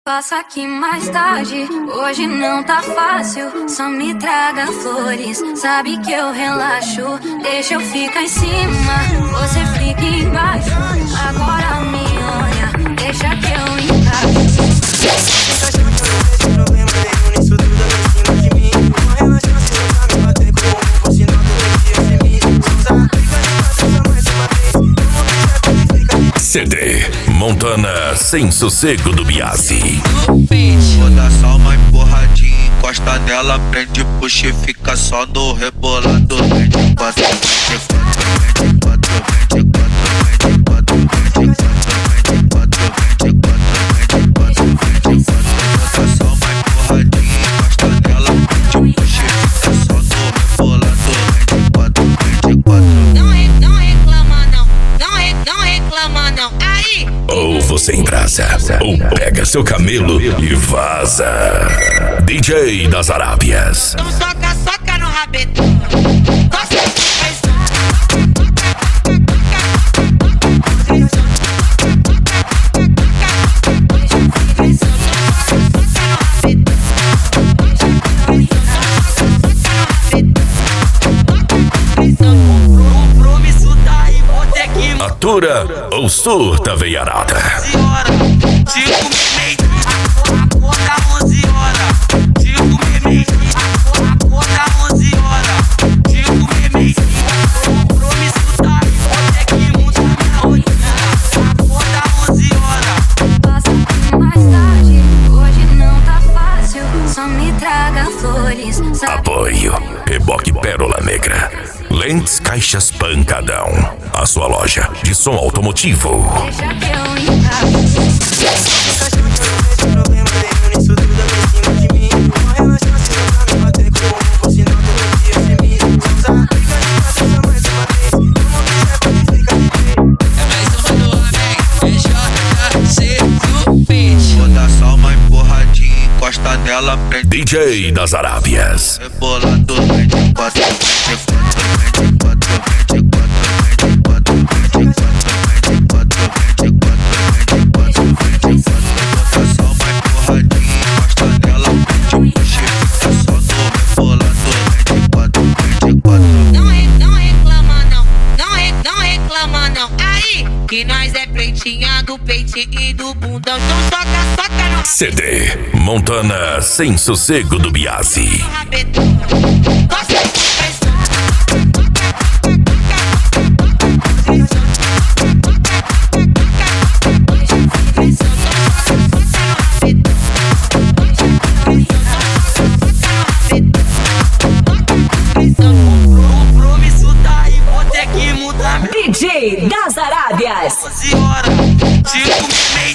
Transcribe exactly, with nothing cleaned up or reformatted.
Passa aqui mais tarde, hoje não tá fácil. Só me traga flores, sabe que eu relaxo. Deixa eu ficar em cima, você fica embaixo. Agora me olha, deixa que eu encaixo. Problema nenhum nisso tudo em cima de mim. Uma relação se não tá me bater como um sinal todo dia de mim. Usa a mais uma vez. C D Montana Sem Sossego do Biasi. Vou dar só uma empurradinha, encosta nela, prende, puxa e fica só no rebolado. Vende quatro, vende quatro, vende quatro, vende quatro, vende quatro, vende quatro, vende quatro, vende quatro, vende quatro. Vou dar só uma empurradinha, encosta nela, prende, puxa e fica só no rebolado. Vende quatro, vende quatro. Não, re, não reclama não, não, re, não reclama não. Aí! Ou você embrasa, ou pega seu camelo e vaza. D J das Arábias. Então soca, soca no rabetão. Atura ou surta, veiarada. Apoio Reboque Pérola Negra. Lentes Caixas Pancadão. A sua loja de som automotivo. Deixa que eu encaixo. Problema nenhum nisso tudo em cima de mim. Uma relação se não tá me bater como um sinal todo dia de mim. Usa a mais uma vez. Não quiser fica de bem. É mais uma do Amém, é J C no beat. Vou dar só uma empurradinha, encosta nela, prende. D J das Arábias. Rebolado, vende quatro, vende quatro, vende quatro, vende quatro, vende quatro, vende quatro, vende quatro, vende quatro, vende quatro. Bota só uma empurradinha, encosta nela, prende, puxa e fica só no rebolado. Vende quatro, vende quatro. Não, re, não reclama não, não, re, não reclama não. Aí! Que nós é pretinha do peitinho e do bundão. Então soca, soca no C D Montana Sem Sossego do Biasi. rabetão. D J das Arábias. onze horas, cinco meia.